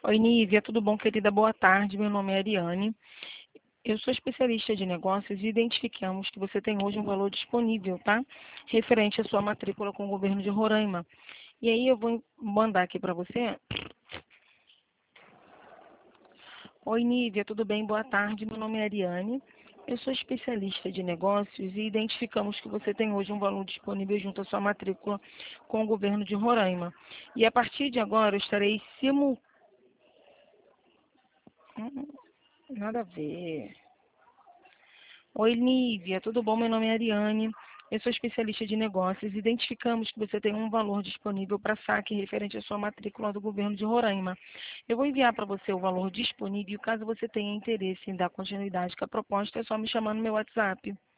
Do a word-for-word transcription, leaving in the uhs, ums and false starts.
Oi, Nívia, tudo bom, querida? Boa tarde, meu nome é Ariane. Eu sou especialista de negócios e identificamos que você tem hoje um valor disponível, tá? Referente à sua matrícula com o governo de Roraima. E aí eu vou mandar aqui para você. Oi, Nívia, tudo bem? Boa tarde, meu nome é Ariane. Eu sou especialista de negócios e identificamos que você tem hoje um valor disponível junto à sua matrícula com o governo de Roraima. E a partir de agora eu estarei simul... Hum, nada a ver. Oi, Nívia, tudo bom? Meu nome é Ariane. Eu sou especialista de negócios. Identificamos que você tem um valor disponível para saque referente à sua matrícula do governo de Roraima. Eu vou enviar para você o valor disponível. Caso você tenha interesse em dar continuidade com a proposta, é só me chamar no meu WhatsApp.